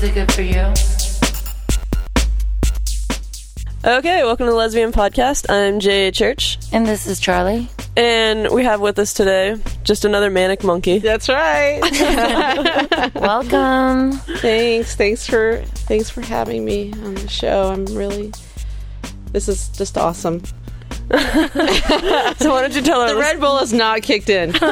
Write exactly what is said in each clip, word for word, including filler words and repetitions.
it good for you? Okay, welcome to the Lesbian Podcast. I'm Jay Church. And this is Charlie. And we have with us today just another manic monkey. That's right. Welcome. Thanks. Thanks for thanks for having me on the show. I'm really this is just awesome. So why don't you tell her the Red Bull is not kicked in. Give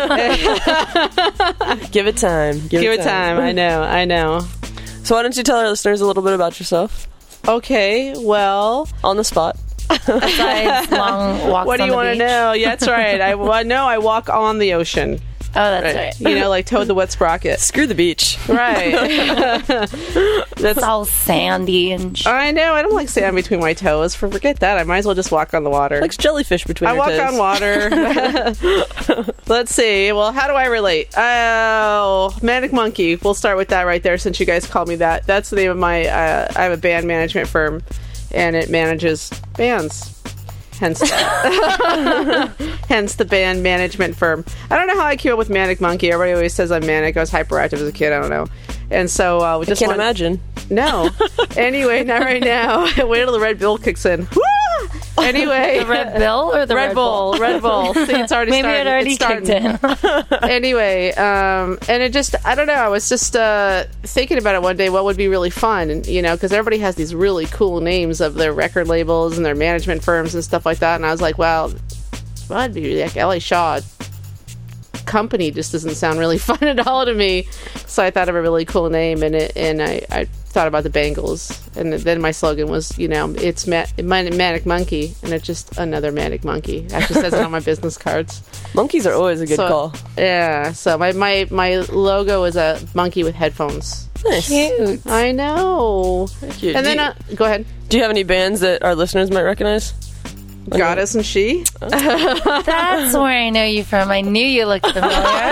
it time. Give, Give it it time. time. I know. I know. So why don't you tell our listeners a little bit about yourself? Okay. Well, on the spot. Besides long walks what do on you the want to beach? know? Yeah, that's right. I, I know I walk on the ocean. Oh, that's right. You know, like Toad the Wet Sprocket. Screw the beach. Right. That's it's all sandy and sh- I know. I don't like sand between my toes. For forget that. I might as well just walk on the water. Like jellyfish between I your walk toes. on water. Let's see. Well, how do I relate? Oh, Manic Monkey. We'll start with that right there since you guys called me that. That's the name of my, uh, I have a band management firm and it manages bands. Hence that. Hence the band management firm. I don't know how I came up with Manic Monkey. Everybody always says I'm manic. I was hyperactive as a kid. I don't know. And so uh, we just I can't want- imagine. No. Anyway, not right now. Wait till the Red Bull kicks in. Woo! Anyway. the Red Bill or the Red, Red Bull? Bull? Red Bull. See, it's already Maybe started. it already It's starting. kicked in. Anyway, um, and it just, I don't know, I was just uh, thinking about it one day, what would be really fun, and, you know, because everybody has these really cool names of their record labels and their management firms and stuff like that, and I was like, well, well I'd be like L A Shaw Company just doesn't sound really fun at all to me, so I thought of a really cool name, and it, and I, I thought about the Bangles, and then my slogan was, you know, it's ma- Manic Monkey, and it's just another Manic Monkey. It actually says it on my business cards. Monkeys are always a good so, call. Yeah, so my, my, my logo is a monkey with headphones. Nice. Cute. I know. Thank you. And do then, you, uh, go ahead. do you have any bands that our listeners might recognize? Goddess and She. That's where I know you from. I knew you looked familiar.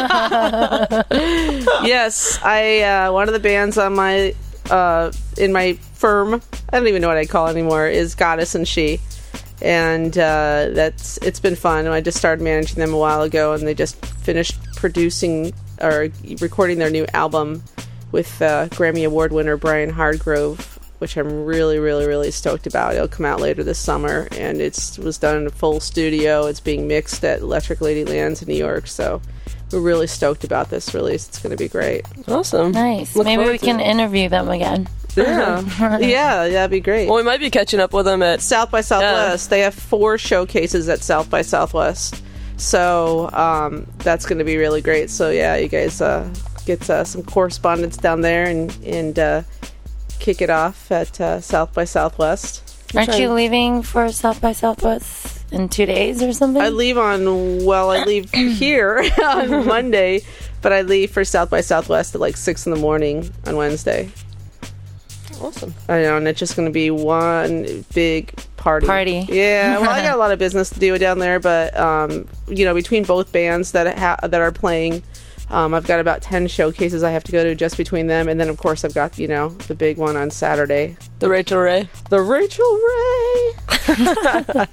Yes, I uh, one of the bands on my uh, in my firm, I don't even know what I call it anymore, is Goddess and She, and uh, that's it's been fun. I just started managing them a while ago, and they just finished producing or recording their new album with uh, Grammy Award winner Brian Hardgrove, which I'm really, really, really stoked about. It'll come out later this summer, and it's was done in a full studio. It's being mixed at Electric Ladylands in New York, so we're really stoked about this release. It's going to be great. Awesome. Nice. Look Maybe forward we to can it. interview them again. Yeah, yeah, that'd be great. Well, we might be catching up with them at... South by Southwest. They have four showcases at South by Southwest, so um, that's going to be really great. So yeah, you guys uh, get uh, some correspondence down there and and uh, kick it off at uh, South by Southwest. Aren't you leaving for South by Southwest in two days or something? I leave on, well, I leave here on Monday, but I leave for South by Southwest at like six in the morning on Wednesday. Awesome. I know, and it's just going to be one big party. Party. Yeah, well, I got a lot of business to do down there, but, um, you know, between both bands that ha- that are playing, um, I've got about ten showcases I have to go to just between them, and then, of course, I've got, you know, the big one on Saturday. The Rachel Ray. The Rachel Ray!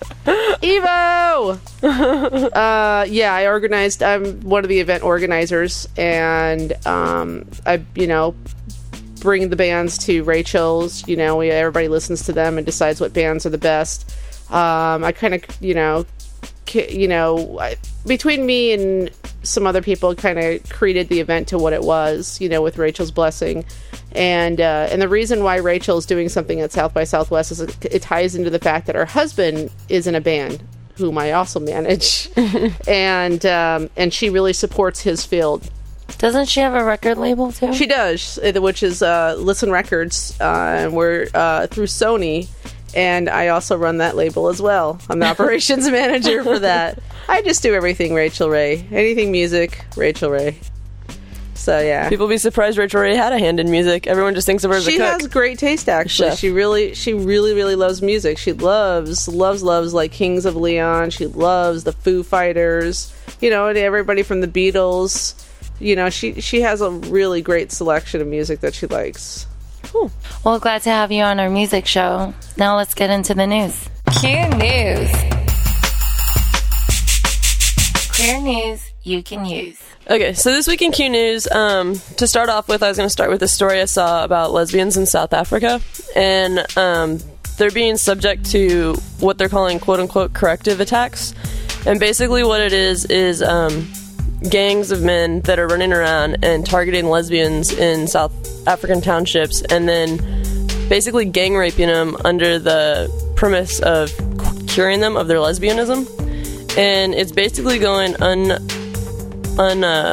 Evo! uh, yeah, I organized, I'm one of the event organizers, and um, I, you know, bring the bands to Rachel's. You know, we, everybody listens to them and decides what bands are the best. Um, I kind of, you know, ki- you know, I, between me and some other people, kind of created the event to what it was. You know, with Rachel's blessing, and uh, and the reason why Rachel's doing something at South by Southwest is it, it ties into the fact that her husband is in a band, whom I also manage, and um, and she really supports his field. Doesn't she have a record label too? She does, which is uh, Listen Records, uh, and we're uh, through Sony, and I also run that label as well. I'm the operations manager for that. I just do everything Rachel Ray. Anything music, Rachel Ray. So, yeah. People be surprised Rachel Ray had a hand in music. Everyone just thinks of her as She a cook. has great taste, actually. Chef. She really, she really, really loves music. She loves, loves, loves, like, Kings of Leon. She loves the Foo Fighters. You know, and everybody from the Beatles. You know, she she has a really great selection of music that she likes. Cool. Well, glad to have you on our music show. Now let's get into the news. Q News. Queer News you can use. Okay, so this week in Q News, um, to start off with, I was going to start with a story I saw about lesbians in South Africa, and um, they're being subject to what they're calling quote-unquote corrective attacks, and basically what it is is um, gangs of men that are running around and targeting lesbians in South African townships, and then basically gang raping them under the premise of curing them of their lesbianism. And it's basically going un... un uh,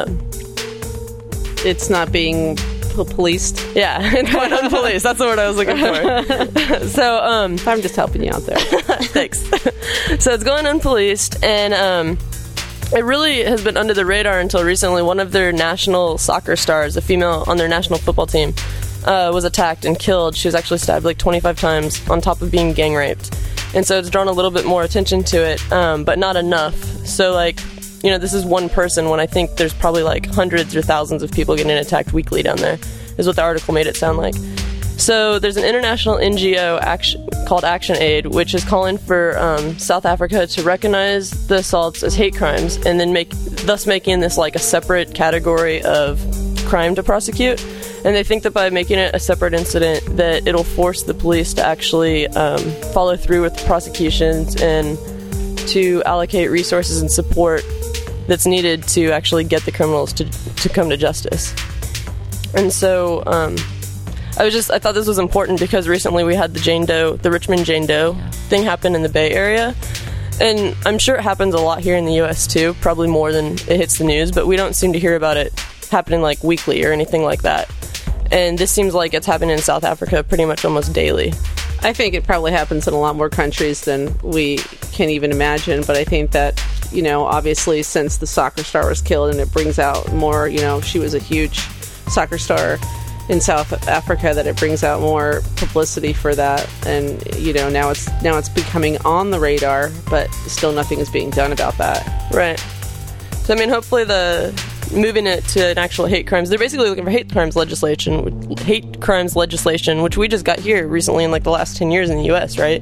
It's not being p- policed. yeah, it's going unpoliced. That's the word I was looking for. so, um... I'm just helping you out there. Thanks. So it's going unpoliced, and um, it really has been under the radar until recently. One of their national soccer stars, a female on their national football team, uh, was attacked and killed. She was actually stabbed like twenty-five times on top of being gang raped. And so it's drawn a little bit more attention to it, um, but not enough. So, like, you know, this is one person when I think there's probably like hundreds or thousands of people getting attacked weekly down there, is what the article made it sound like. So there's an international N G O action, called Action Aid, which is calling for um, South Africa to recognize the assaults as hate crimes, and then make, thus making this like a separate category of crime to prosecute. And they think that by making it a separate incident, that it'll force the police to actually um, follow through with the prosecutions and to allocate resources and support that's needed to actually get the criminals to to come to justice. And so um, I was just I thought this was important because recently we had the Jane Doe, the Richmond Jane Doe thing happen in the Bay Area. And I'm sure it happens a lot here in the U S too, probably more than it hits the news, but we don't seem to hear about it happening like weekly or anything like that. And this seems like it's happening in South Africa pretty much almost daily. I think it probably happens in a lot more countries than we can even imagine, but I think that, you know, obviously since the soccer star was killed, and it brings out more, you know, she was a huge soccer star in South Africa, that it brings out more publicity for that. And, you know, now it's now it's becoming on the radar, but still nothing is being done about that. Right. So, I mean, hopefully the moving it to an actual hate crimes, they're basically looking for hate crimes legislation, hate crimes legislation, which we just got here recently in like the last ten years in the U S, right?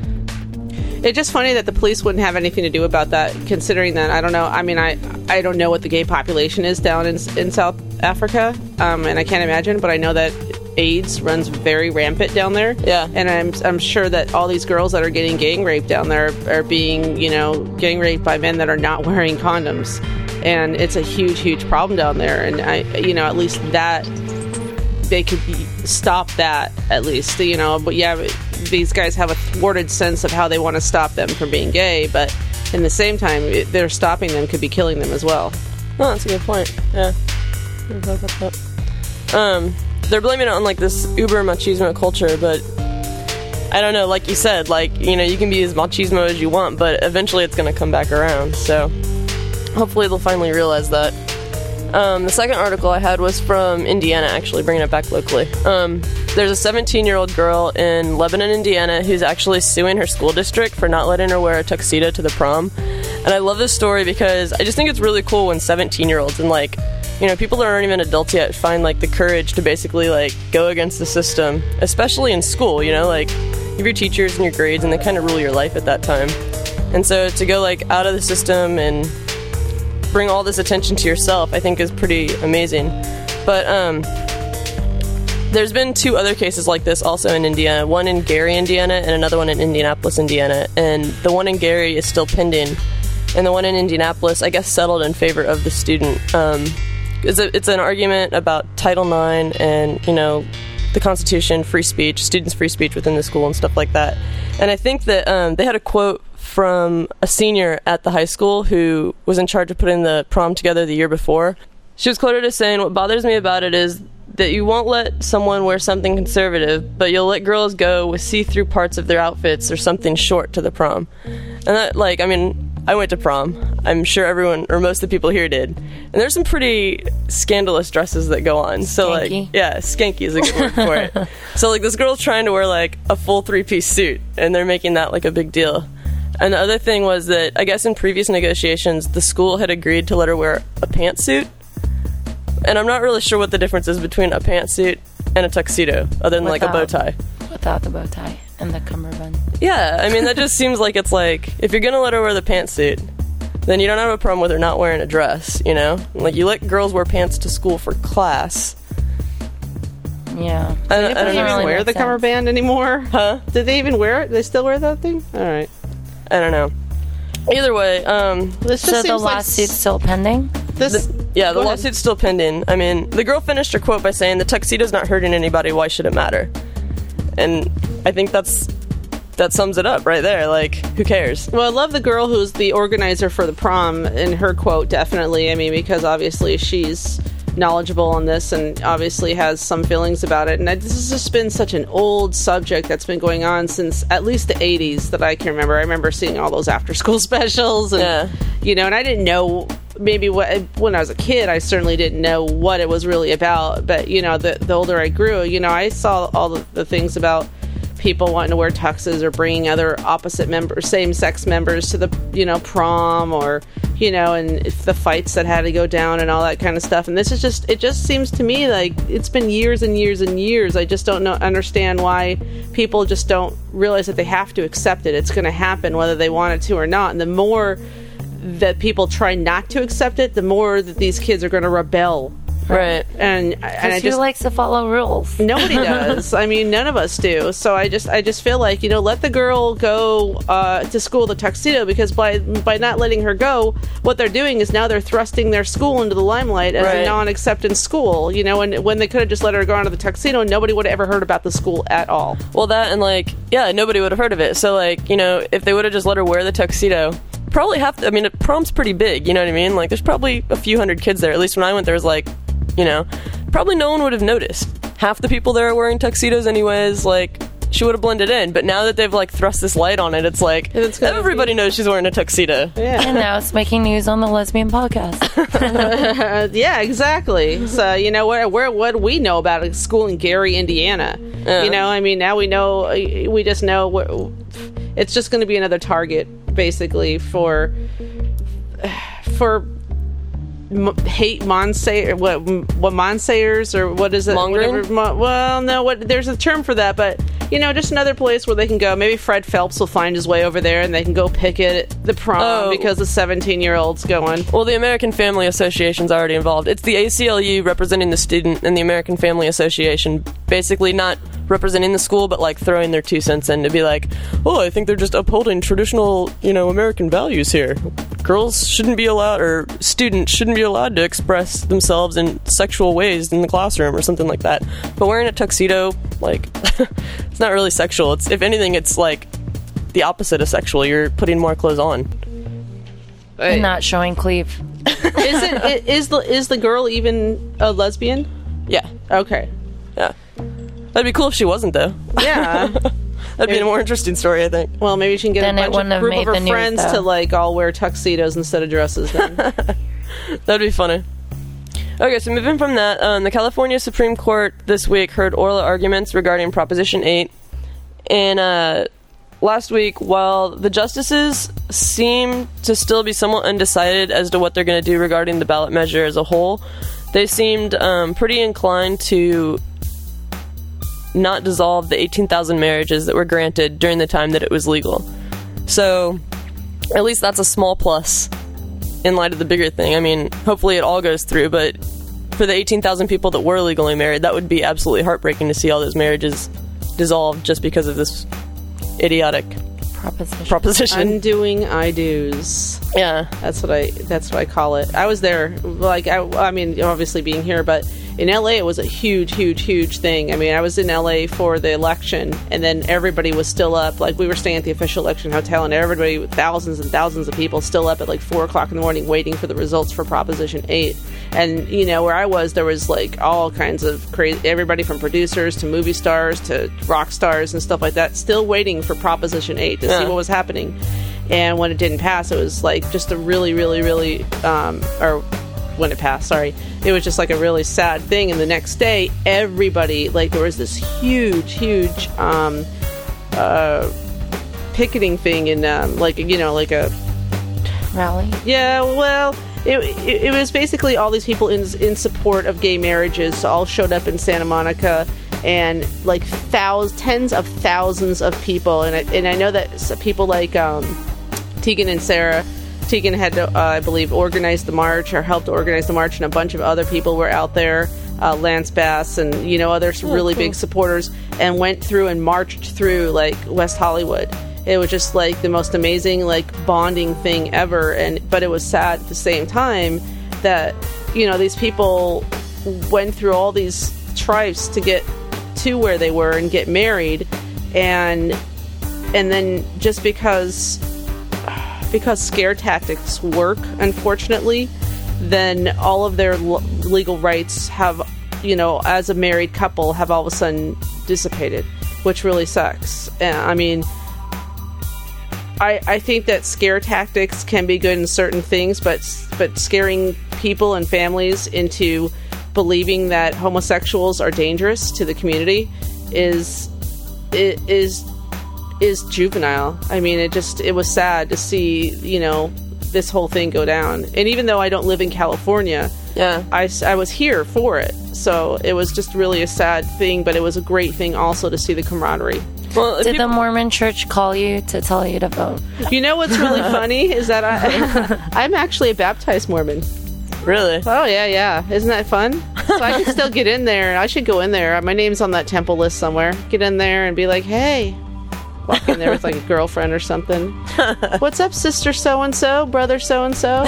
It's just funny that the police wouldn't have anything to do about that, considering that, I don't know, I mean, I I don't know what the gay population is down in, in South Africa, um, and I can't imagine, but I know that AIDS runs very rampant down there. Yeah. And I'm I'm sure that all these girls that are getting gang raped down there are being, you know, gang raped by men that are not wearing condoms. And it's a huge, huge problem down there. And, I, you know, at least that, they could stop that, at least, you know. But, yeah, these guys have a thwarted sense of how they want to stop them from being gay. But in the same time, it, they're stopping them could be killing them as well. Oh, that's a good point. Yeah. Um, they're blaming it on, like, this uber machismo culture, but I don't know, like you said, like, you know, you can be as machismo as you want, but eventually it's going to come back around, so hopefully they'll finally realize that. Um, the second article I had was from Indiana, actually, bringing it back locally. Um, there's a seventeen-year-old girl in Lebanon, Indiana, who's actually suing her school district for not letting her wear a tuxedo to the prom. And I love this story because I just think it's really cool when seventeen-year-olds and, like, you know, people that aren't even adults yet find, like, the courage to basically, like, go against the system, especially in school, you know, like, you have your teachers and your grades, and they kind of rule your life at that time. And so to go, like, out of the system and bring all this attention to yourself, I think is pretty amazing. But um, there's been two other cases like this also in Indiana, one in Gary, Indiana, and another one in Indianapolis, Indiana. And the one in Gary is still pending, and the one in Indianapolis, I guess, settled in favor of the student. Um, it's, a, it's an argument about Title nine and, you know, the Constitution, free speech, students' free speech within the school and stuff like that. And I think that um, they had a quote from a senior at the high school who was in charge of putting the prom together the year before. She was quoted as saying, "What bothers me about it is that you won't let someone wear something conservative, but you'll let girls go with see-through parts of their outfits or something short to the prom." And that, like, I mean, I went to prom. I'm sure everyone, or most of the people here did. And there's some pretty scandalous dresses that go on. So, Skanky. like, yeah, skanky is a good word for it. So, like, this girl's trying to wear, like, a full three-piece suit, and they're making that, like, a big deal. And the other thing was that, I guess in previous negotiations, the school had agreed to let her wear a pantsuit. And I'm not really sure what the difference is between a pantsuit and a tuxedo, other than, like, a bow tie. Without the bow tie and the cummerbund. Yeah, I mean, that just seems like it's like, if you're going to let her wear the pantsuit, then you don't have a problem with her not wearing a dress, you know? Like, you let girls wear pants to school for class. Yeah. I don't, Did I don't they even know. really wear make the sense. cummerband anymore? Huh? Did they even wear it? They still wear that thing? All right. I don't know. Either way, um, This just So the seems like lawsuit's still pending? this. yeah, the Go ahead. lawsuit's still pending. I mean, the girl finished her quote by saying, "The tuxedo's not hurting anybody, why should it matter?" And I think that's that sums it up right there. Like, who cares? Well, I love the girl who's the organizer for the prom in her quote, definitely. I mean, because obviously she's knowledgeable on this and obviously has some feelings about it. And I, this has just been such an old subject that's been going on since at least the eighties that I can remember. I remember seeing all those after school specials and, Yeah. you know, and I didn't know maybe what, when I was a kid, I certainly didn't know what it was really about. But, you know, the, the older I grew, you know, I saw all the, the things about people wanting to wear tuxes or bringing other opposite members, same-sex members to the, you know, prom, or, you know, and if the fights that had to go down and all that kind of stuff. And this is just, it just seems to me like it's been years and years and years. I just don't know, understand why people just don't realize that they have to accept it. It's going to happen whether they want it to or not. And the more that people try not to accept it, the more that these kids are going to rebel. Right. And, and I Because who just likes to follow rules? Nobody does. I mean, none of us do. So I just, I just feel like, you know, let the girl go uh, to school in the tuxedo, because by by not letting her go, what they're doing is now they're thrusting their school into the limelight as Right. a non-acceptance school. You know, and when they could have just let her go onto the tuxedo, and nobody would have ever heard about the school at all. Well, that and, like, yeah, nobody would have heard of it. So, like, you know, if they would have just let her wear the tuxedo, probably half, I mean, it, prom's pretty big, you know what I mean? Like, there's probably a few hundred kids there. At least when I went, there was, like, you know, probably no one would have noticed. Half the people there are wearing tuxedos anyways, like, she would have blended in. But now that they've, like, thrust this light on it, it's like, It's gonna everybody be- knows she's wearing a tuxedo. Yeah. And now it's making news on the Lesbian Podcast. Uh, yeah, exactly. So, you know, what, where, what do we know about a school in Gary, Indiana? Yeah. You know, I mean, now we know, we just know what, it's just going to be another target, basically, for, for m- hate Monsayer, what, what Monsayers, or what is it? Mongering? Whatever, mo- well, no, what, there's a term for that, but, you know, just another place where they can go. Maybe Fred Phelps will find his way over there and they can go picket the prom Oh. because the seventeen-year-old's going. Well, the American Family Association's already involved. It's the A C L U representing the student and the American Family Association basically not representing the school, but, like, throwing their two cents in to be like, oh, I think they're just upholding traditional, you know, American values here. Girls shouldn't be allowed, or students shouldn't be allowed to express themselves in sexual ways in the classroom or something like that. But wearing a tuxedo, like, it's not really sexual. It's, if anything, it's, like, the opposite of sexual. You're putting more clothes on. And not showing cleave. Is it i- is the is the girl even a lesbian? Yeah. Okay. Yeah. That'd be cool if she wasn't, though. Yeah. That'd be a more interesting story, I think. Well, maybe she can get Then it a bunch wouldn't of have group of made her the news, friends though. to like all wear tuxedos instead of dresses. Then. That'd be funny. Okay, so moving from that, um, the California Supreme Court this week heard oral arguments regarding Proposition eight. And uh, last week, while the justices seem to still be somewhat undecided as to what they're going to do regarding the ballot measure as a whole, they seemed um, pretty inclined to not dissolve the eighteen thousand marriages that were granted during the time that it was legal. So, at least that's a small plus in light of the bigger thing. I mean, hopefully it all goes through, but for the eighteen thousand people that were legally married, that would be absolutely heartbreaking to see all those marriages dissolved just because of this idiotic Proposition. proposition. Undoing I do's. Yeah. That's what I. That's what I call it. I was there. Like I. I mean, obviously being here, but in L A it was a huge, huge, huge thing. I mean, I was in L A for the election, and then everybody was still up. Like we were staying at the official election hotel, and everybody, thousands and thousands of people, still up at like four o'clock in the morning, waiting for the results for Proposition eight. And you know, where I was, there was like all kinds of crazy. Everybody from producers to movie stars to rock stars and stuff like that, still waiting for Proposition eight to Yeah. see what was happening. And when it didn't pass, it was like just a really, really, really, um, or when it passed, sorry, it was just like a really sad thing. And the next day, everybody, like there was this huge, huge um, uh, picketing thing in, um, like, you know, like a, Rally. yeah, well, it, it, it was basically all these people in in support of gay marriages all showed up in Santa Monica, and like thousands, tens of thousands of people, and I, and I know that s- people like um, Tegan and Sarah Tegan had, uh, I believe, organized the march or helped organize the march, and a bunch of other people were out there, uh, Lance Bass and, you know, other Oh, really cool. big supporters, and went through and marched through, like, West Hollywood. It was just, like, the most amazing, like, bonding thing ever, and but it was sad at the same time that, you know, these people went through all these tribes to get to where they were and get married, and and then just because because scare tactics work, unfortunately, then all of their l- legal rights have, you know, as a married couple, have all of a sudden dissipated, which really sucks. And I mean, I I think that scare tactics can be good in certain things, but but scaring people and families into believing that homosexuals are dangerous to the community is it is is juvenile. I mean, it just it was sad to see, you know, this whole thing go down. And even though I don't live in California, Yeah. I, s- I was here for it. So it was just really a sad thing, but it was a great thing also to see the camaraderie. Well, if Did you- the Mormon church call you to tell you to vote? You know what's really funny is that I I'm actually a baptized Mormon. really? Oh yeah, yeah. Isn't that fun? So I can still get in there. I should go in there. My name's on that temple list somewhere. Get in there and be like, hey. Walk in there with like a girlfriend or something. What's up, sister so and so, brother so and so?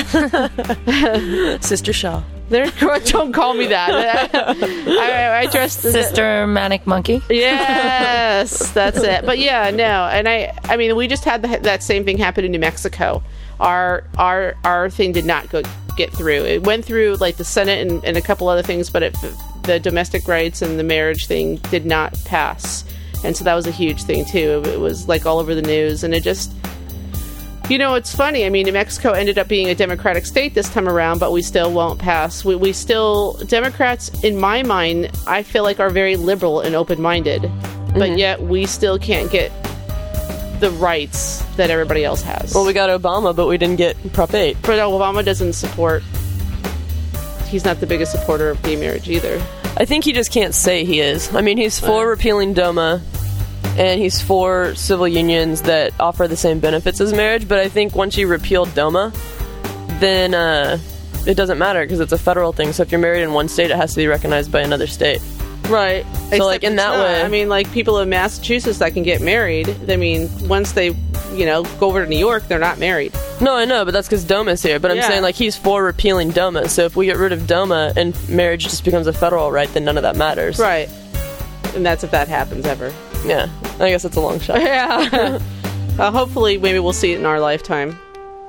Sister Shaw. There, don't call me that. I, I dressed as Sister Manic Monkey? Yes, that's it. But yeah, no, and I, I mean, we just had the, that same thing happen in New Mexico. Our, our, our thing did not go get through. It went through like the Senate and, and a couple other things, but it, the domestic rights and the marriage thing did not pass, and so that was a huge thing too. It was like all over the news, and it just. You know, it's funny. I mean, New Mexico ended up being a Democratic state this time around, but we still won't pass. We, we still, Democrats, in my mind, I feel like are very liberal and open-minded, but yet we still can't get the rights that everybody else has. Well, we got Obama, but we didn't get Prop eight. But Obama doesn't support, he's not the biggest supporter of gay marriage either. I think he just can't say he is. I mean, he's for Uh. repealing DOMA, and he's for civil unions that offer the same benefits as marriage, but I think once you repeal DOMA, then uh, it doesn't matter because it's a federal thing. So if you're married in one state, it has to be recognized by another state. Right. So, like, in that way- I mean, like, people in Massachusetts that can get married, I mean, once they, you know, go over to New York, they're not married. No, I know, but that's because DOMA's here. But I'm Yeah. saying, like, he's for repealing DOMA. So if we get rid of DOMA and marriage just becomes a federal right, then none of that matters. Right. And that's if that happens ever. Yeah. I guess it's a long shot. Yeah. uh, hopefully, maybe we'll see it in our lifetime.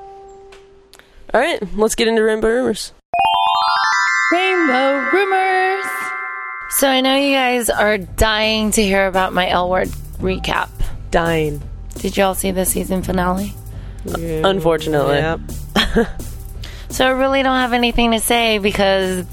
All right, let's get into Rainbow Rumors. Rainbow Rumors! So I know you guys are dying to hear about my L Word recap. Dying. Did y'all see the season finale? Yeah. Unfortunately. Yep. So I really don't have anything to say because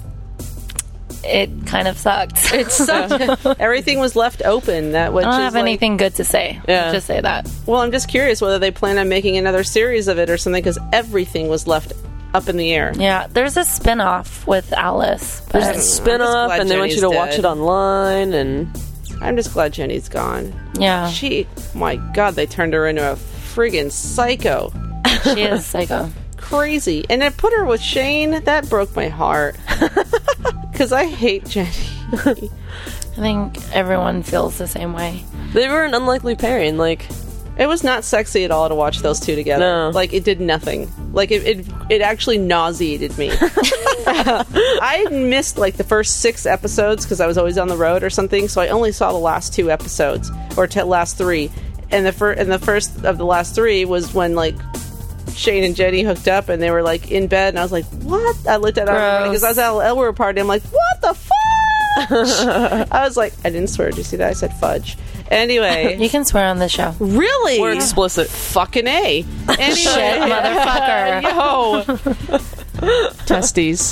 it kind of sucked. It sucked. Everything was left open. That which I don't is have like, anything good to say. Yeah. Just say that. Well, I'm just curious whether they plan on making another series of it or something, because everything was left up in the air. Yeah, there's a spin-off with Alice. But There's a spin off, glad and they want you Jenny's to watch dead. it online, and I'm just glad Jenny's gone. yeah, She, my God, they turned her into a friggin' psycho. she is psycho. Crazy. And then put her with Shane. That broke my heart. Because I hate Jenny. I think everyone feels the same way. they were an unlikely pairing. Like, It was not sexy at all to watch those two together. No. Like, it did nothing. Like, it it, it actually nauseated me. I missed, like, the first six episodes because I was always on the road or something, so I only saw the last two episodes, or t- last three. And the, fir- and the first of the last three was when, like, Shane and Jenny hooked up and they were, like, in bed, and I was like, what? I looked at everybody because I was at a Elwood party. I'm like, what the fuck? I was like, I didn't swear. Did you see that? I said fudge. Anyway. You can swear on this show. Really? we're explicit. Fucking A. Anyway. Shit, motherfucker. Yo. Testes.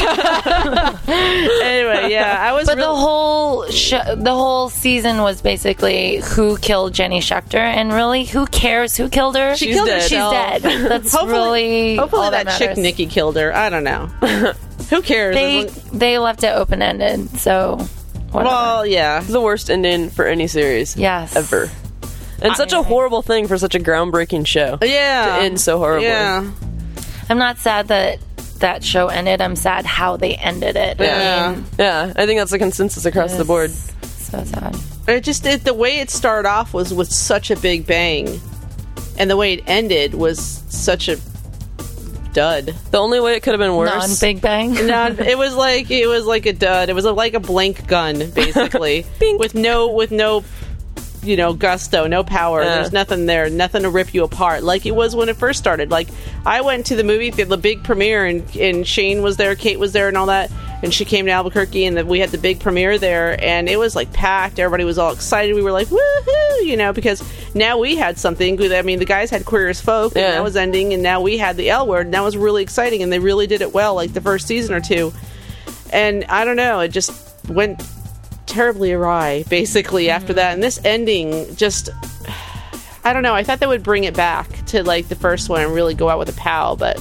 Anyway, yeah, I was But really... the whole sh- the whole season was basically who killed Jenny Schechter, and really, who cares who killed her? She She's killed dead. She's herself. dead. That's Hopefully- really Hopefully all that, that, chick matters. Nikki killed her. I don't know. Who cares? They As long- they left it open ended, so whatever. well, yeah. The worst ending for any series. Yes. Ever. And such a horrible thing for such a groundbreaking show. Yeah. To end so horribly. Yeah. I'm not sad that that show ended. I'm sad how they ended it. Yeah. I mean, Yeah, I think that's the consensus across the board. so sad. It just it, the way it started off was with such a big bang, and the way it ended was such a dud. The only way it could have been worse. Non-Big Bang. No, it was like it was like a dud. It was a, like a blank gun, basically, with no with no, you know, gusto, no power. Yeah. There's nothing there, nothing to rip you apart, like it was when it first started. Like I went to the movie, the, the big premiere, and and Shane was there, Kate was there, and all that. And she came to Albuquerque, and the, we had the big premiere there, and it was like packed. Everybody was all excited. We were like, woohoo, you know, because now we had something. I mean, the guys had Queer as Folk, and Yeah. that was ending, and now we had the L Word, and that was really exciting, and they really did it well, like the first season or two. And I don't know, it just went terribly awry, basically, Mm-hmm. after that. And this ending just, I don't know, I thought they would bring it back to like the first one and really go out with a pow, but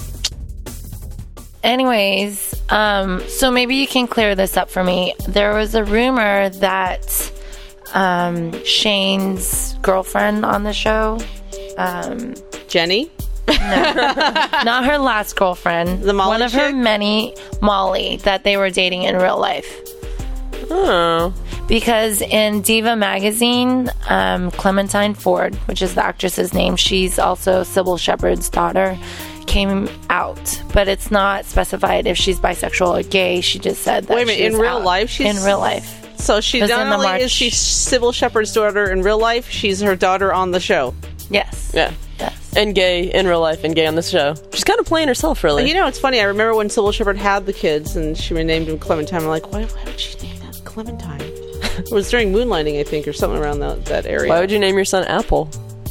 Anyways, um, so maybe you can clear this up for me. There was a rumor that um, Shane's girlfriend on the show, um, Jenny? not her last girlfriend, The Molly one of her chick? many, Molly, that they were dating in real life. Oh. Because in Diva magazine, um, Clementine Ford, which is the actress's name, she's also Sybil Shepherd's daughter, came out, but it's not specified if she's bisexual or gay. She just said that. Wait a minute, she's in real out. life she's- in real life. So she It was not in the only March. is she Sybil Shepherd's daughter in real life, she's her daughter on the show. Yes. Yeah. Yes. And gay in real life and gay on this show. She's kind of playing herself, really. You know, it's funny. I remember when Sybil Shepherd had the kids, and she renamed him Clementine. I'm like, why, why would she name that Clementine? It was during Moonlighting, I think, or something around that, that area. Why would you name your son Apple?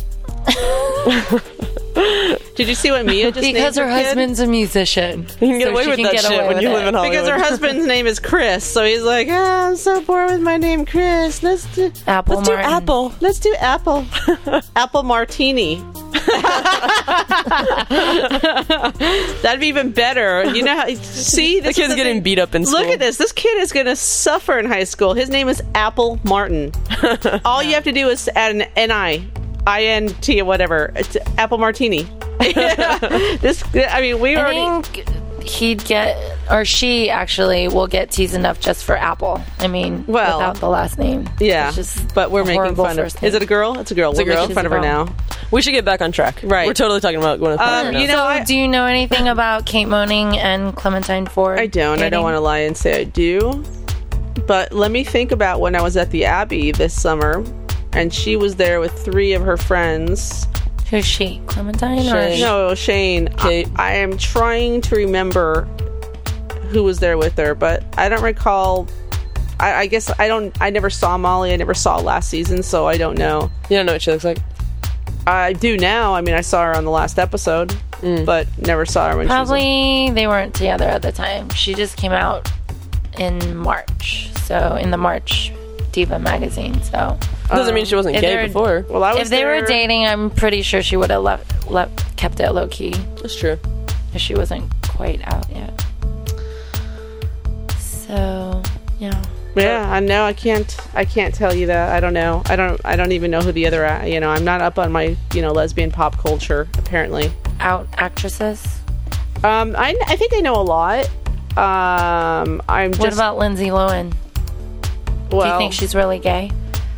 Did you see what Mia just named Because her kid? husband's a musician. You can get So away she with can that get shit away when with you it. live in Hollywood. Because her husband's name is Chris, so he's like, ah, I'm so bored with my name Chris. Let's do Apple let's do Martin. Apple. Let's do Apple. Apple Martini. That'd be even better. You know how? See, The this kid's is the getting thing. beat up in school. Look at this. This kid is going to suffer in high school. His name is Apple Martin. All you have to do is add an N I, I N T or whatever. It's Apple Martini. This, I mean, we I already. think he'd get, or she actually will get teased enough just for Apple. I mean, Well, without the last name. Yeah, It's just but we're a making horrible fun of. first Is name. it a girl? It's a girl. a we're girl. making fun of She's her a girl. now. We should get back on track. Right. We're totally talking about Gwyneth Paltrow Um, now. you know, So, I- do you know anything about Kate Moaning and Clementine Ford? I don't. I don't dating? want to lie and say I do. But let me think about when I was at the Abbey this summer, and she was there with three of her friends. Who's she? Clementine or Shane. No, Shane. Kate. I, I am trying to remember who was there with her, but I don't recall. I, I guess I don't. I never saw Molly. I never saw last season, so I don't know. You don't know what she looks like? I do now. I mean, I saw her on the last episode, but never saw her when she was. Probably they weren't together at the time. She just came out in March. So in the March Diva magazine. So Doesn't mean she wasn't if gay they're- before. Well, I was if they there, were dating, I'm pretty sure she would have left, left kept it low key That's true. if she wasn't quite out yet. So yeah. Yeah, I know. I can't. I can't tell you that. I don't know. I don't. I don't even know who the other. a- You know, I'm not up on my you know lesbian pop culture. Apparently, Out actresses. um, I I think I know a lot. Um, I'm What just. about Lindsay Lohan? well, Do you think she's really gay?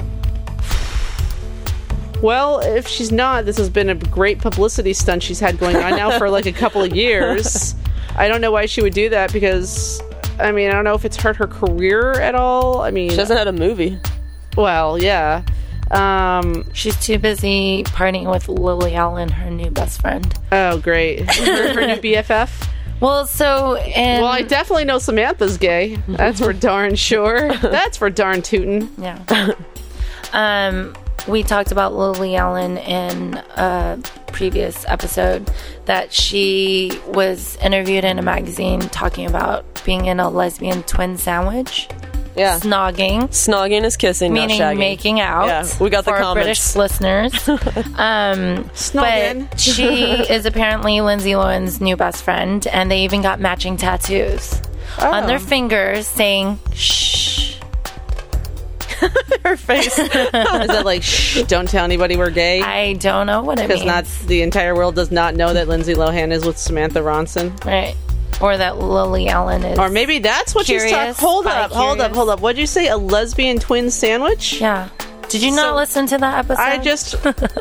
well, if she's not, this has been a great publicity stunt she's had going on now for like a couple of years. I don't know why she would do that because, I mean, I don't know if it's hurt her career at all. I mean, She hasn't had a movie. well, yeah. Um, She's too busy partying with Lily Allen, her new best friend. oh, great. her, her new B F F. Well, so and Well, I definitely know Samantha's gay. That's for darn sure. That's for darn tootin'. yeah. um, we talked about Lily Allen in a previous episode that she was interviewed in a magazine talking about being in a lesbian twin sandwich, Yeah. snogging, Snogging is kissing, meaning not shagging. making out. Yeah, we got the for comments. British listeners. um, Snogging. but she is apparently Lindsay Lohan's new best friend, and they even got matching tattoos on their fingers saying "shh." Her face. Is that like, shh, don't tell anybody we're gay? I don't know what it means. Because not the entire world does not know that Lindsay Lohan is with Samantha Ronson. Right. Or that Lily Allen is. Or maybe that's what she's curious, talking. Hold up, hold bi-curious. up, hold up. What'd you say? A lesbian twin sandwich? Yeah. Did you not So- listen to that episode? I just.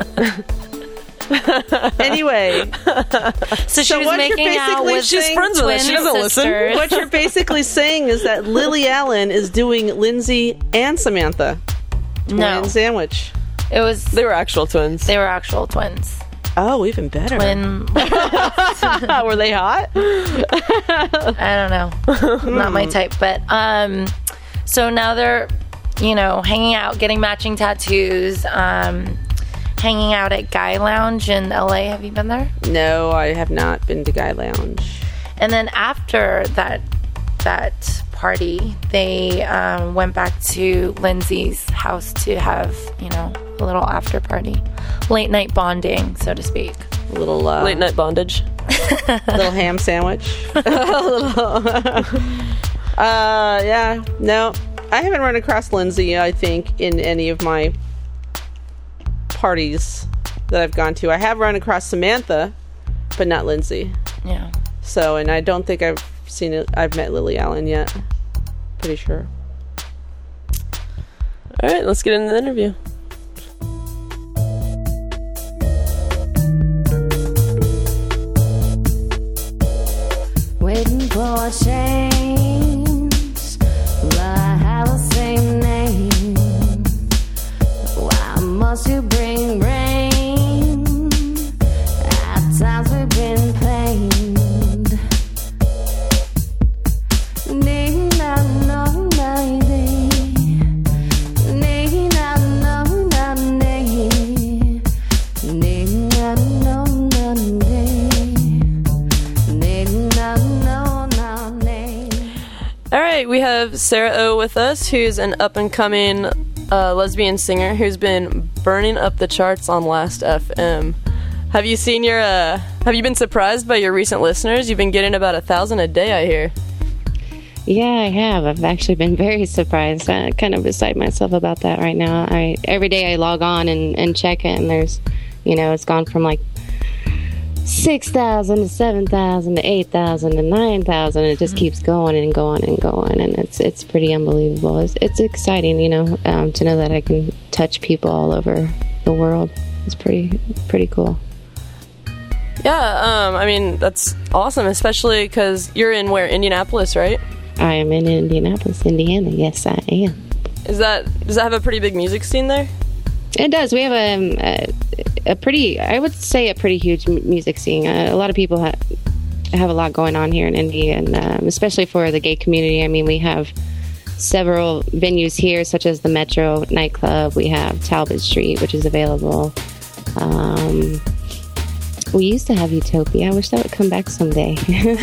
Anyway, so she so was what you're making out basically with saying- She's friends with her. twin She doesn't listen. sisters. what you're basically saying is that Lily Allen is doing Lindsay and Samantha twin No, sandwich. it was They were actual twins. they were actual twins. Oh, even better. Twin. Were they hot? I don't know. Not my type. But um, so now they're, you know, hanging out, getting matching tattoos, um, hanging out at Guy Lounge in L A. Have you been there? No, I have not been to Guy Lounge. And then after that that party, they um, went back to Lindsay's house to have, you know, a little after party, late night bonding, so to speak. A little uh, Late night bondage. little ham sandwich. A little- uh, yeah. No, I haven't run across Lindsay, I think, in any of my parties that I've gone to. I have run across Samantha, but not Lindsay. Yeah. So, and I don't think I've seen it. I've met Lily Allen yet. Pretty sure. All right, let's get into the interview. Waiting for a change, but I have the same name. Why must you bring rain? At times we've been pained. Need not know lady. Need not know not need. Need not know not need. All right, we have Sarah O with us, who's an up-and-coming uh, lesbian singer who's been burning up the charts on Last F M. Have you seen your? Uh, have you been surprised by your recent listeners? You've been getting about a thousand a day, I hear. Yeah, I have. I've actually been very surprised. I'm kind of beside myself about that right now. I every day I log on and, and check it, and there's, you know, it's gone from like six thousand to seven thousand to eight thousand to nine thousand. It just keeps going and going and going, and it's it's pretty unbelievable. It's, it's exciting, you know, um, to know that I can touch people all over the world. It's pretty pretty cool. Yeah, um, I mean that's awesome, especially because you're in where Indianapolis, right? I am in Indianapolis, Indiana. Yes, I am. Is that does that have a pretty big music scene there? It does. We have a, a, a pretty, I would say, a pretty huge m- music scene. Uh, a lot of people ha- have a lot going on here in Indy, and um, especially for the gay community. I mean, we have several venues here, such as the Metro nightclub. We have Talbot Street, which is available. Um, we used to have Utopia. I wish that would come back someday.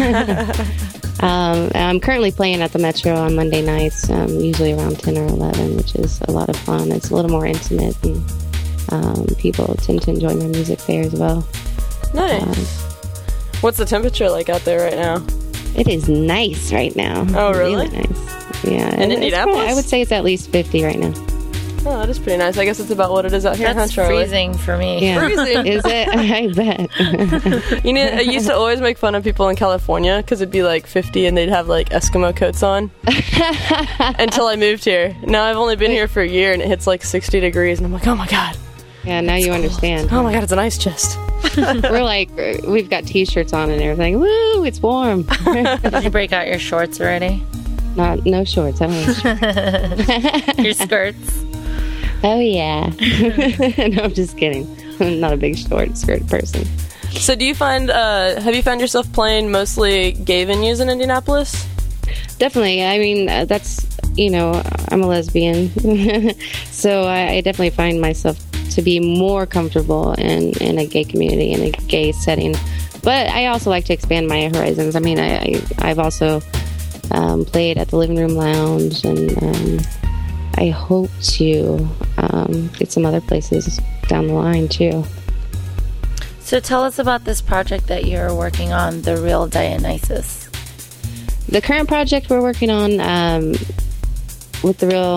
Um, I'm currently playing at the Metro on Monday nights, um, usually around ten or eleven, which is a lot of fun. It's a little more intimate, and um, people tend to enjoy my music there as well. Nice. Um, What's the temperature like out there right now? It is nice right now. Oh, really? nice. Yeah. In it's Indianapolis? probably- I would say it's at least fifty right now. Oh, that is pretty nice. I guess it's about what it is out here, That's huh, Charlie? freezing for me. Yeah. Freezing. Is it? I bet. You know, I used to always make fun of people in California because it'd be like fifty and they'd have like Eskimo coats on until I moved here. Now I've only been here for a year and it hits like sixty degrees and I'm like, oh my god, Yeah, now you understand. oh my god, it's an ice chest. We're like, we've got T-shirts on and everything. Woo, it's warm. Did you break out your shorts already? Not no shorts. I don't Your skirts? Oh yeah. No, I'm just kidding. I'm not a big short skirt person. So do you find, uh, have you found yourself playing mostly gay venues in Indianapolis? Definitely. I mean, uh, that's, you know, I'm a lesbian. So I, I definitely find myself to be more comfortable in, in a gay community, in a gay setting. But I also like to expand my horizons. I mean, I, I, I've also um, played at the Living Room Lounge, and um, I hope to um, get some other places down the line, too. So tell us about this project that you're working on, The Real Dionysus. The current project we're working on um, with The Real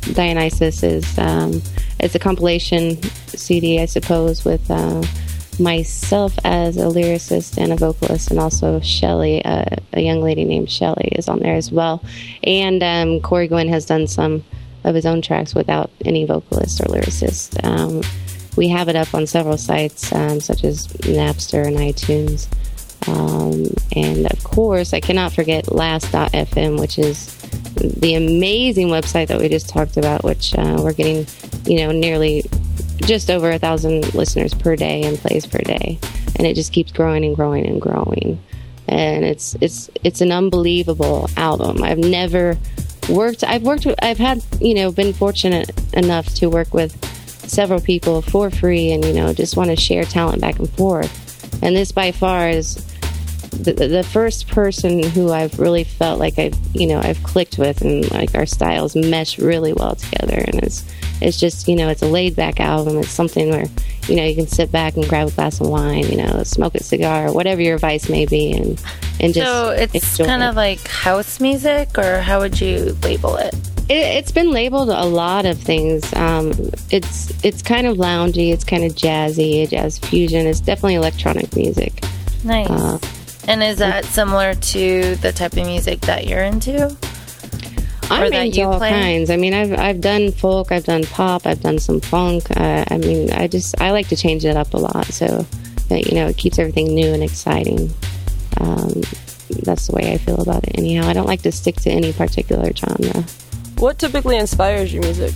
Dionysus is um, it's a compilation C D, I suppose, with uh, myself as a lyricist and a vocalist, and also Shelly, uh, a young lady named Shelly, is on there as well. And um, Corey Gwynn has done some of his own tracks without any vocalist or lyricist. Um, we have it up on several sites, um, such as Napster and iTunes. Um, and of course, I cannot forget last dot f m, which is the amazing website that we just talked about, which uh, we're getting, you know, nearly just over a thousand listeners per day and plays per day, and it just keeps growing and growing and growing. And it's it's it's an unbelievable album. I've never worked. I've worked. With, I've had you know been fortunate enough to work with several people for free, and you know just want to share talent back and forth. And this by far is the, the first person who I've really felt like I've you know I've clicked with, and like our styles mesh really well together. And it's it's just you know it's a laid back album. It's something where you know you can sit back and grab a glass of wine, you know, smoke a cigar, whatever your vice may be, and and just So it's enjoy kind it. of like house music, or how would you label it? It, it's been labeled a lot of things. Um, it's it's kind of loungy. It's kind of jazzy, jazz fusion. It's definitely electronic music. Nice. Uh, and is that similar to the type of music that you're into? I'm that into you all play? kinds. I mean, I've I've done folk, I've done pop, I've done some funk. Uh, I mean, I just I like to change it up a lot, so that, you know it keeps everything new and exciting. Um, that's the way I feel about it. Anyhow, I don't like to stick to any particular genre. What typically inspires your music?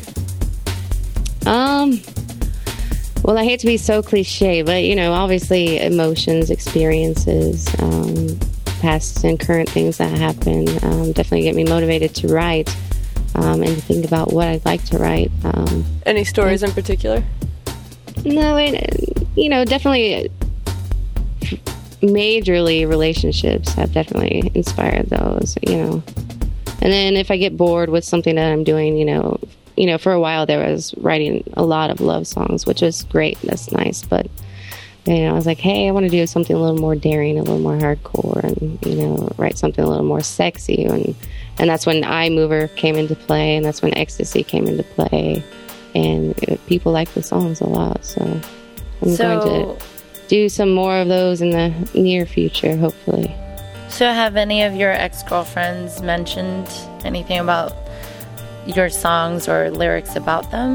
Um, well, I hate to be so cliche, but, you know, obviously emotions, experiences, um, past and current things that happen um, definitely get me motivated to write um, and to think about what I'd like to write. Um, Any stories in particular? no, it, you know, definitely majorly relationships have definitely inspired those, you know. And then if I get bored with something that I'm doing, you know, you know, for a while there was writing a lot of love songs, which was great. That's nice. But, you know, I was like, hey, I want to do something a little more daring, a little more hardcore, and, you know, write something a little more sexy. And, and that's when iMover came into play, and that's when Ecstasy came into play. And uh, people like the songs a lot. So I'm So- going to do some more of those in the near future, hopefully. So have any of your ex-girlfriends mentioned anything about your songs or lyrics about them?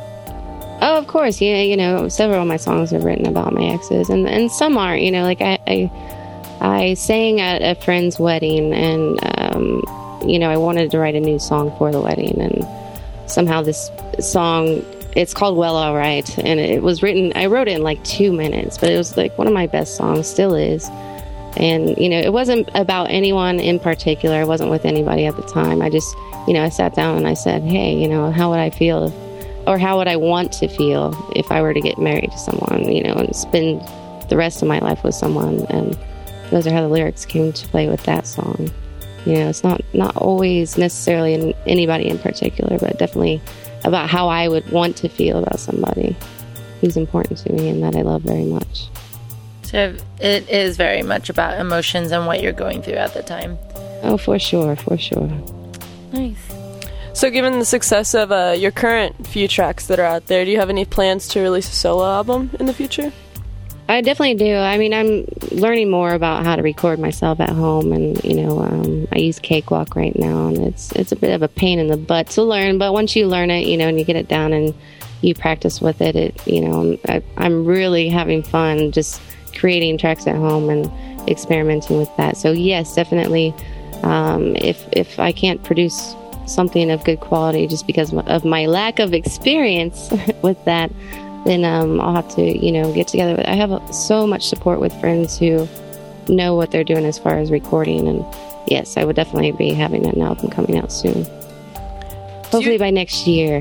Oh, of course. Yeah, you know, several of my songs are written about my exes, and and some aren't. You know, like I I, I sang at a friend's wedding, and um, you know, I wanted to write a new song for the wedding, and somehow this song, it's called Well All Right, and it was written. I wrote it in like two minutes, but it was like one of my best songs, still is. And, you know, it wasn't about anyone in particular. I wasn't with anybody at the time. I just, you know, I sat down and I said, hey, you know, how would I feel if, or how would I want to feel if I were to get married to someone, you know, and spend the rest of my life with someone. And those are how the lyrics came to play with that song. You know, it's not, not always necessarily in anybody in particular, but definitely about how I would want to feel about somebody who's important to me and that I love very much. So it is very much about emotions and what you're going through at the time. Oh, for sure, for sure. Nice. So given the success of uh, your current few tracks that are out there, do you have any plans to release a solo album in the future? I definitely do. I mean, I'm learning more about how to record myself at home, and you know, um, I use Cakewalk right now, and it's it's a bit of a pain in the butt to learn. But once you learn it, you know, and you get it down and you practice with it, it you know, I, I'm really having fun just creating tracks at home and experimenting with that. So yes, definitely. Um, if if I can't produce something of good quality just because of my lack of experience with that, then um, I'll have to, you know, get together with. I have so much support with friends who know what they're doing as far as recording, and yes, I would definitely be having an album coming out soon. Hopefully you- by next year.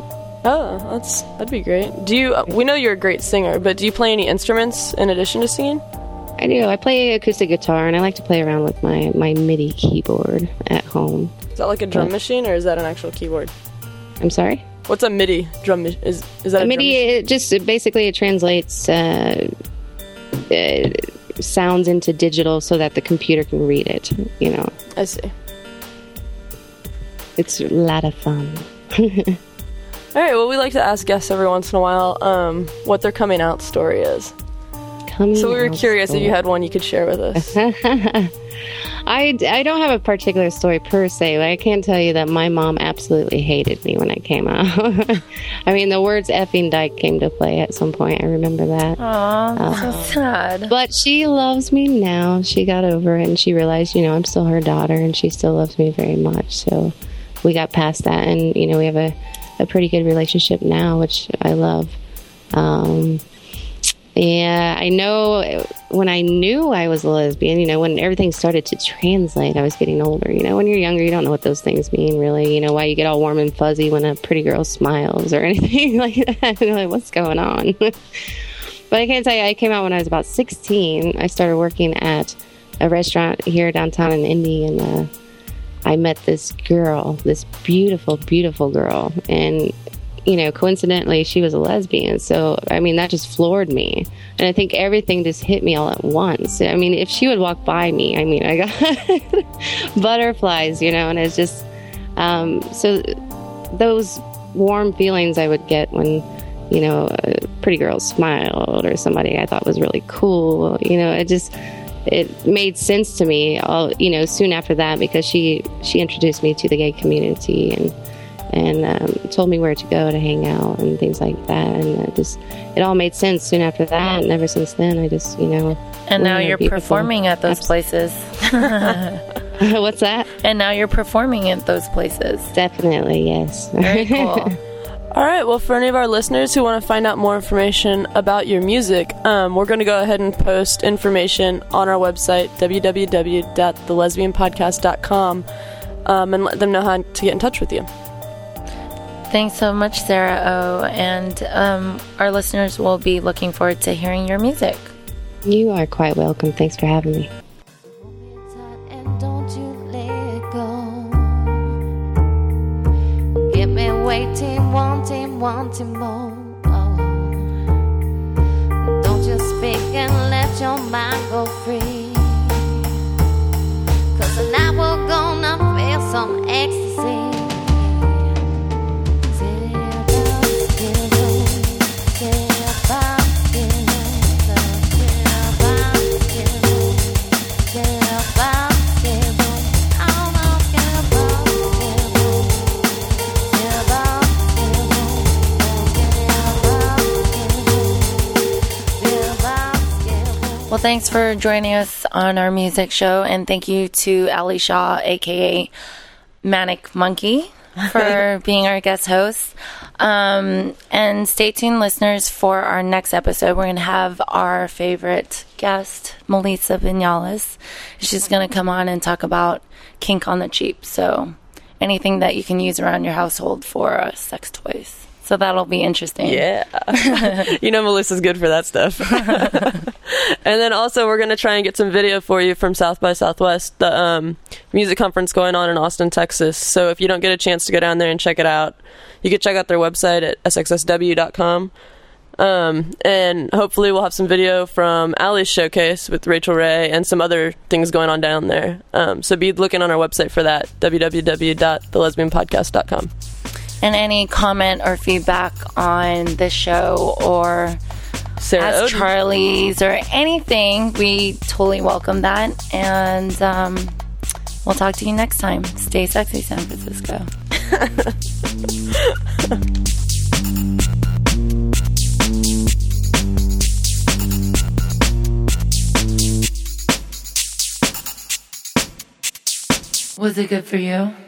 Oh, that's that'd be great. Do you? Uh, we know you're a great singer, but do you play any instruments in addition to singing? I do. I play acoustic guitar, and I like to play around with my, my MIDI keyboard at home. Is that like a drum Yeah. machine, or is that an actual keyboard? I'm sorry? What's a MIDI drum? ma- Is is that a, A MIDI, drum it just it basically it translates uh, uh, sounds into digital so that the computer can read it. You know, machine? I see. it's a lot of fun. All right, well, we like to ask guests every once in a while um, what their coming out story is. Coming So we were out curious story. if you had one you could share with us. I, I don't have a particular story per se, but I can tell you that my mom absolutely hated me when I came out. I mean, the words effing dyke came to play at some point. I remember that. Aw, so sad. But she loves me now. She got over it and she realized, you know, I'm still her daughter and she still loves me very much. So we got past that and, you know, we have a, a pretty good relationship now, which I love. Um, yeah, I know when I knew I was a lesbian, you know, when everything started to translate, I was getting older. You know, when you're younger, you don't know what those things mean, really. You know, why you get all warm and fuzzy when a pretty girl smiles or anything like that. You're like, what's going on? But I can tell you, I came out when I was about sixteen. I started working at a restaurant here downtown in Indy, and uh, I met this girl, this beautiful, beautiful girl. And you know, coincidentally, she was a lesbian. So, I mean, that just floored me. And I think everything just hit me all at once. I mean, if she would walk by me, I mean, I got butterflies, you know, and it's just, um, so those warm feelings I would get when, you know, a pretty girl smiled or somebody I thought was really cool, you know, it just, it made sense to me, all, you know, soon after that, because she, she introduced me to the gay community and, and um, told me where to go to hang out and things like that. And it just, it all made sense soon after that. And ever since then, I just, you know. And now women are you're beautiful. performing at those places. What's that? And now you're performing at those places. Definitely, yes. Very cool. All right, well, for any of our listeners who want to find out more information about your music, um, we're going to go ahead and post information on our website, w w w dot the lesbian podcast dot com, um, and let them know how to get in touch with you. Thanks so much, Sarah O. And um, our listeners will be looking forward to hearing your music. You are quite welcome. Thanks for having me. And don't you let go. Get me waiting, wanting, wanting more. Oh. Don't you speak and let your mind go free. Cause tonight we're gonna feel some ecstasy. Well, thanks for joining us on our music show, and thank you to Ali Shaw, aka Manic Monkey, for being our guest host. Um, and stay tuned, listeners, for our next episode. We're going to have our favorite guest, Melissa Vinales. She's going to come on and talk about kink on the cheap. So anything that you can use around your household for uh, sex toys. So that'll be interesting. Yeah. You know Melissa's good for that stuff. And then also we're going to try and get some video for you from South by Southwest, the um, music conference going on in Austin, Texas. So if you don't get a chance to go down there and check it out, you can check out their website at s x s w dot com. Um, and hopefully we'll have some video from Ali's showcase with Rachel Ray and some other things going on down there. Um, so be looking on our website for that, w w w dot the lesbian podcast dot com. And any comment or feedback on this show or Sarah Ask Oden. Charlie's or anything, we totally welcome that. And um, we'll talk to you next time. Stay sexy, San Francisco. Was it good for you?